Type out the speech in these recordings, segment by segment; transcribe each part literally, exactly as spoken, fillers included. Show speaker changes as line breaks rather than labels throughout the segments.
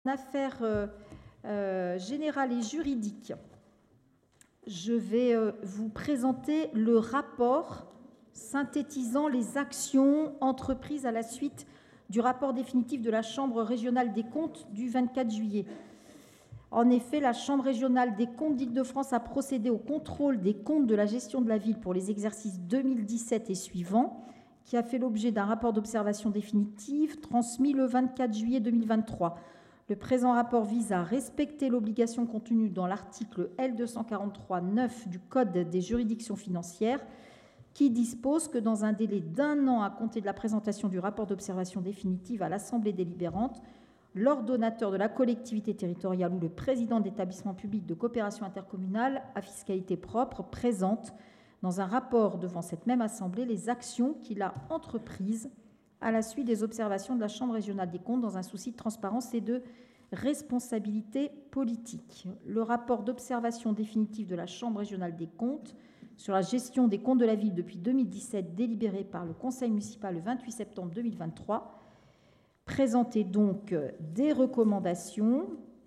Affaires euh, euh, générales et juridiques, je vais euh, vous présenter le rapport synthétisant les actions entreprises à la suite du rapport définitif de la Chambre régionale des comptes du vingt-quatre juillet. En effet, la Chambre régionale des comptes d'Île-de-France a procédé au contrôle des comptes de la gestion de la ville pour les exercices deux mille dix-sept et suivants, qui a fait l'objet d'un rapport d'observation définitive transmis le vingt-quatre juillet deux mille vingt-trois. Le présent rapport vise à respecter l'obligation contenue dans l'article L deux cent quarante-trois tiret neuf du Code des juridictions financières, qui dispose que dans un délai d'un an à compter de la présentation du rapport d'observation définitive à l'Assemblée délibérante, l'ordonnateur de la collectivité territoriale ou le président d'établissement public de coopération intercommunale à fiscalité propre présente dans un rapport devant cette même Assemblée les actions qu'il a entreprises à la suite des observations de la Chambre régionale des comptes dans un souci de transparence et de responsabilité politique. Le rapport d'observation définitive de la Chambre régionale des comptes sur la gestion des comptes de la ville depuis deux mille dix-sept, délibéré par le Conseil municipal le vingt-huit septembre deux mille vingt-trois, présentait donc des recommandations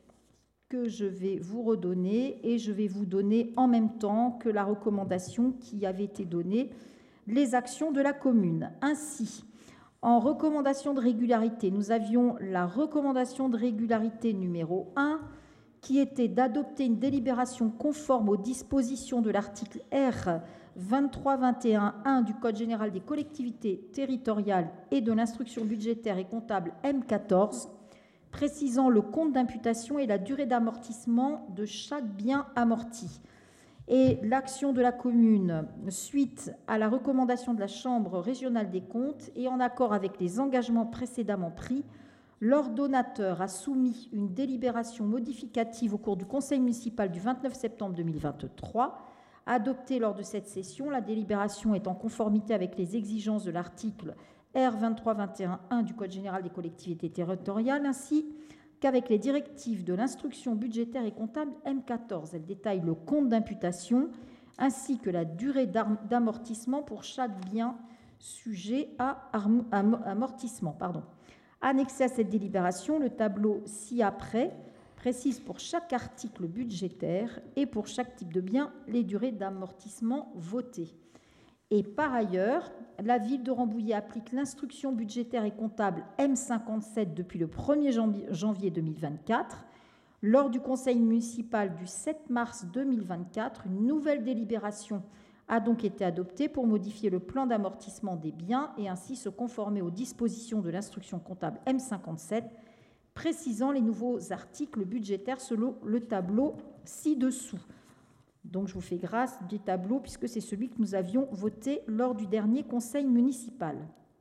que je vais vous redonner et je vais vous donner en même temps que la recommandation qui avait été donnée, les actions de la commune. Ainsi, en recommandation de régularité, nous avions la recommandation de régularité numéro un, qui était d'adopter une délibération conforme aux dispositions de l'article R vingt-trois vingt et un tiret un du Code général des collectivités territoriales et de l'instruction budgétaire et comptable M quatorze, précisant le compte d'imputation et la durée d'amortissement de chaque bien amorti. Et l'action de la commune, suite à la recommandation de la Chambre régionale des comptes et en accord avec les engagements précédemment pris, l'ordonnateur a soumis une délibération modificative au cours du Conseil municipal du vingt-neuf septembre deux mille vingt-trois. Adoptée lors de cette session, la délibération est en conformité avec les exigences de l'article R vingt-trois vingt et un tiret un du Code général des collectivités territoriales, ainsi qu'avec les directives de l'instruction budgétaire et comptable M quatorze. Elle détaille le compte d'imputation ainsi que la durée d'amortissement pour chaque bien sujet à amortissement. Pardon. Annexé à cette délibération, le tableau ci-après précise pour chaque article budgétaire et pour chaque type de bien les durées d'amortissement votées. Et par ailleurs, la ville de Rambouillet applique l'instruction budgétaire et comptable M cinquante-sept depuis le premier janvier deux mille vingt-quatre. Lors du conseil municipal du sept mars deux mille vingt-quatre, une nouvelle délibération a donc été adoptée pour modifier le plan d'amortissement des biens et ainsi se conformer aux dispositions de l'instruction comptable M cinquante-sept, précisant les nouveaux articles budgétaires selon le tableau ci-dessous. Donc, je vous fais grâce du tableau puisque c'est celui que nous avions voté lors du dernier conseil municipal.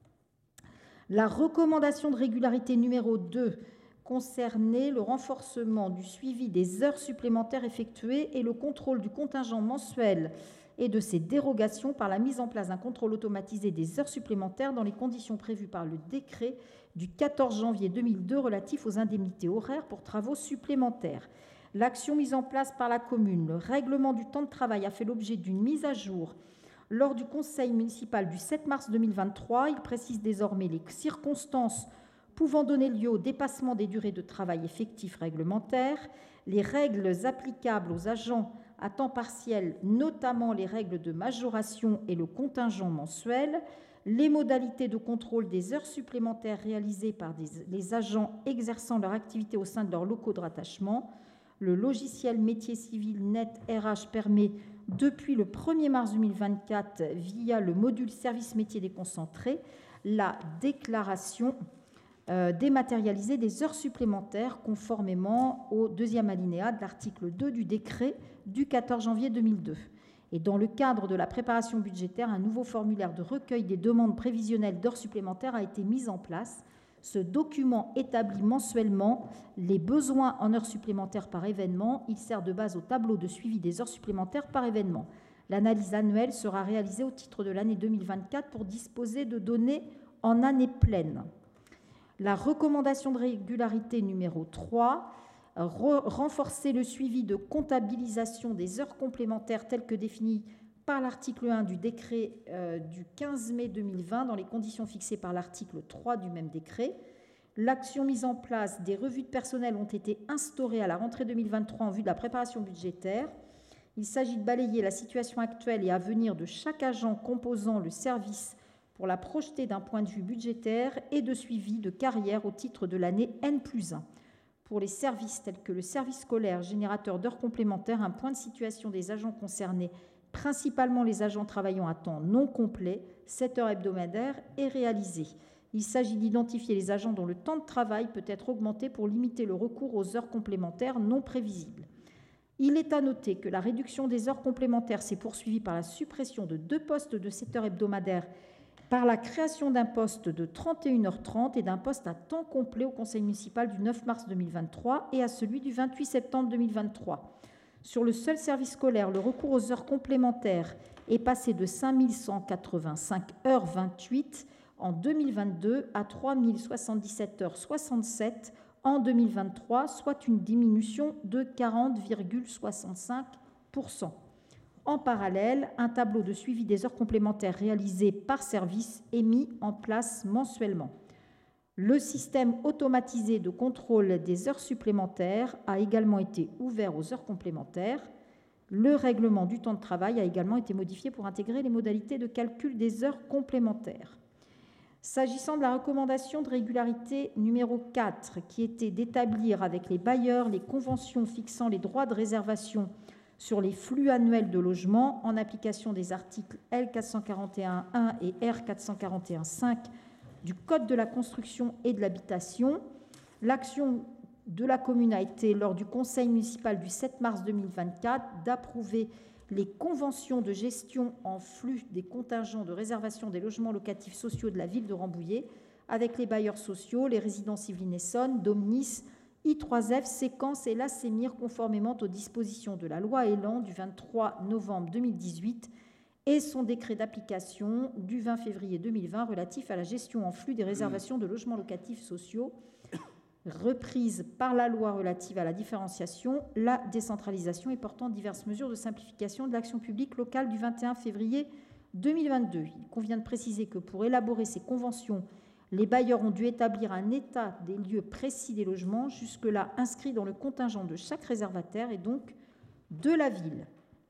La recommandation de régularité numéro deux concernait le renforcement du suivi des heures supplémentaires effectuées et le contrôle du contingent mensuel et de ses dérogations par la mise en place d'un contrôle automatisé des heures supplémentaires dans les conditions prévues par le décret du quatorze janvier deux mille deux relatif aux indemnités horaires pour travaux supplémentaires. L'action mise en place par la commune, le règlement du temps de travail, a fait l'objet d'une mise à jour lors du conseil municipal du sept mars deux mille vingt-trois. Il précise désormais les circonstances pouvant donner lieu au dépassement des durées de travail effectifs réglementaires, les règles applicables aux agents à temps partiel, notamment les règles de majoration et le contingent mensuel, les modalités de contrôle des heures supplémentaires réalisées par des, les agents exerçant leur activité au sein de leurs locaux de rattachement. Le logiciel métier civil Net R H permet depuis le premier mars deux mille vingt-quatre, via le module service métier déconcentré, la déclaration euh, dématérialisée des heures supplémentaires conformément au deuxième alinéa de l'article deux du décret du quatorze janvier deux mille deux. Et dans le cadre de la préparation budgétaire, un nouveau formulaire de recueil des demandes prévisionnelles d'heures supplémentaires a été mis en place. Ce document établit mensuellement les besoins en heures supplémentaires par événement. Il sert de base au tableau de suivi des heures supplémentaires par événement. L'analyse annuelle sera réalisée au titre de l'année deux mille vingt-quatre pour disposer de données en année pleine. La recommandation de régularité numéro trois, renforcer le suivi de comptabilisation des heures complémentaires telles que définies par l'article un du décret euh, du quinze mai deux mille vingt dans les conditions fixées par l'article trois du même décret. L'action mise en place des revues de personnel ont été instaurées à la rentrée deux mille vingt-trois en vue de la préparation budgétaire. Il s'agit de balayer la situation actuelle et à venir de chaque agent composant le service pour la projeter d'un point de vue budgétaire et de suivi de carrière au titre de l'année N plus un. Pour les services tels que le service scolaire générateur d'heures complémentaires, un point de situation des agents concernés, principalement les agents travaillant à temps non complet, sept heures hebdomadaires, est réalisé. Il s'agit d'identifier les agents dont le temps de travail peut être augmenté pour limiter le recours aux heures complémentaires non prévisibles. Il est à noter que la réduction des heures complémentaires s'est poursuivie par la suppression de deux postes de sept heures hebdomadaires, par la création d'un poste de trente et une heures trente et d'un poste à temps complet au conseil municipal du neuf mars deux mille vingt-trois et à celui du vingt-huit septembre deux mille vingt-trois. Sur le seul service scolaire, le recours aux heures complémentaires est passé de cinq mille cent quatre-vingt-cinq heures vingt-huit en deux mille vingt-deux à trois mille soixante-dix-sept heures soixante-sept en deux mille vingt-trois, soit une diminution de quarante virgule soixante-cinq pour cent. En parallèle, un tableau de suivi des heures complémentaires réalisées par service est mis en place mensuellement. Le système automatisé de contrôle des heures supplémentaires a également été ouvert aux heures complémentaires. Le règlement du temps de travail a également été modifié pour intégrer les modalités de calcul des heures complémentaires. S'agissant de la recommandation de régularité numéro quatre, qui était d'établir avec les bailleurs les conventions fixant les droits de réservation sur les flux annuels de logement en application des articles L quatre cent quarante et un un et R quatre cent quarante et un cinq du Code de la construction et de l'habitation. L'action de la commune a été, lors du conseil municipal du sept mars deux mille vingt-quatre, d'approuver les conventions de gestion en flux des contingents de réservation des logements locatifs sociaux de la ville de Rambouillet avec les bailleurs sociaux, les résidences Yvelines Essonnes, Domnis, I trois F, Séquence et la Sémir, conformément aux dispositions de la loi Elan du vingt-trois novembre deux mille dix-huit et son décret d'application du vingt février deux mille vingt relatif à la gestion en flux des réservations de logements locatifs sociaux, reprise par la loi relative à la différenciation, la décentralisation et portant diverses mesures de simplification de l'action publique locale du vingt et un février deux mille vingt-deux. Il convient de préciser que pour élaborer ces conventions, les bailleurs ont dû établir un état des lieux précis des logements, jusque-là inscrits dans le contingent de chaque réservataire et donc de la ville.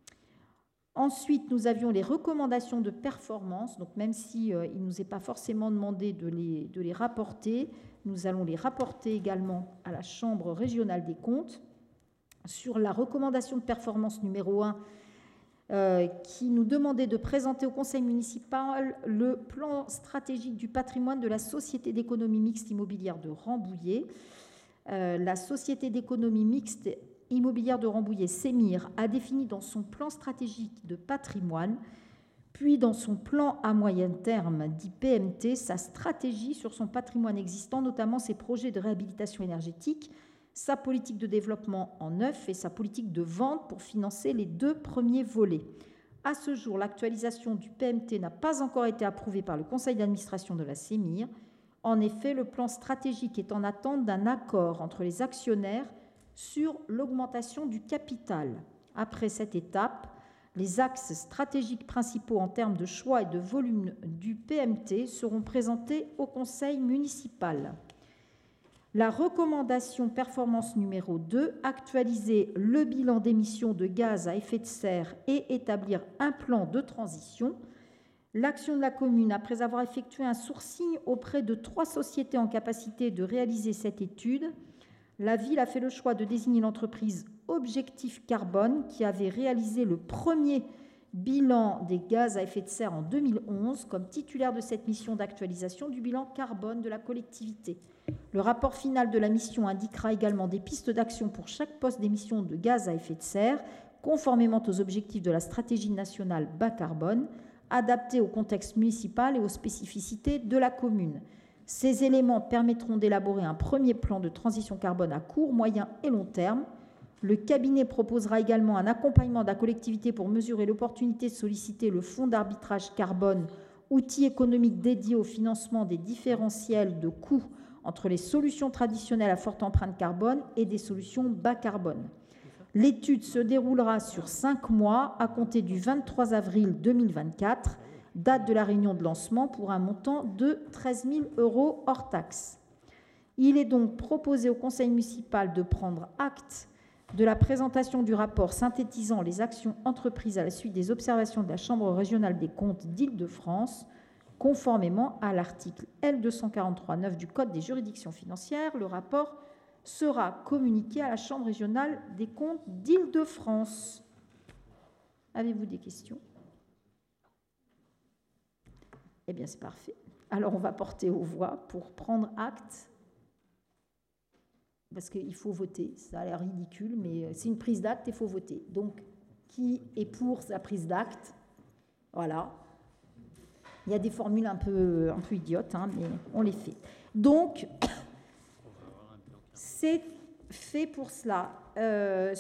Ensuite, nous avions les recommandations de performance. Donc, même si euh, il ne nous est pas forcément demandé de les, de les rapporter, nous allons les rapporter également à la Chambre régionale des comptes. Sur la recommandation de performance numéro un, Euh, qui nous demandait de présenter au conseil municipal le plan stratégique du patrimoine de la Société d'économie mixte immobilière de Rambouillet. Euh, la Société d'économie mixte immobilière de Rambouillet, Sémir, a défini dans son plan stratégique de patrimoine, puis dans son plan à moyen terme, dit P M T, sa stratégie sur son patrimoine existant, notamment ses projets de réhabilitation énergétique, sa politique de développement en neuf et sa politique de vente pour financer les deux premiers volets. À ce jour, l'actualisation du P M T n'a pas encore été approuvée par le conseil d'administration de la Sémir. En effet, le plan stratégique est en attente d'un accord entre les actionnaires sur l'augmentation du capital. Après cette étape, les axes stratégiques principaux en termes de choix et de volume du P M T seront présentés au conseil municipal. La recommandation performance numéro deux, actualiser le bilan d'émissions de gaz à effet de serre et établir un plan de transition. L'action de la commune, après avoir effectué un sourcing auprès de trois sociétés en capacité de réaliser cette étude, la ville a fait le choix de désigner l'entreprise Objectif Carbone qui avait réalisé le premier bilan des gaz à effet de serre en deux mille onze comme titulaire de cette mission d'actualisation du bilan carbone de la collectivité. Le rapport final de la mission indiquera également des pistes d'action pour chaque poste d'émission de gaz à effet de serre, conformément aux objectifs de la stratégie nationale bas carbone, adaptés au contexte municipal et aux spécificités de la commune. Ces éléments permettront d'élaborer un premier plan de transition carbone à court, moyen et long terme. Le cabinet proposera également un accompagnement de la collectivité pour mesurer l'opportunité de solliciter le fonds d'arbitrage carbone, outil économique dédié au financement des différentiels de coûts entre les solutions traditionnelles à forte empreinte carbone et des solutions bas carbone. L'étude se déroulera sur cinq mois à compter du vingt-trois avril deux mille vingt-quatre, date de la réunion de lancement, pour un montant de treize mille euros hors taxes. Il est donc proposé au conseil municipal de prendre acte de la présentation du rapport synthétisant les actions entreprises à la suite des observations de la Chambre régionale des comptes d'Île-de-France, conformément à l'article L deux cent quarante-trois neuf du Code des juridictions financières. Le rapport sera communiqué à la Chambre régionale des comptes d'Île-de-France. Avez-vous des questions? Eh bien, c'est parfait. Alors, on va porter aux voix pour prendre acte, parce qu'il faut voter. Ça a l'air ridicule, mais c'est une prise d'acte et il faut voter. Donc, qui est pour la prise d'acte? Voilà. Il y a des formules un peu, un peu idiotes, hein, mais on les fait. Donc, c'est fait pour cela. Euh,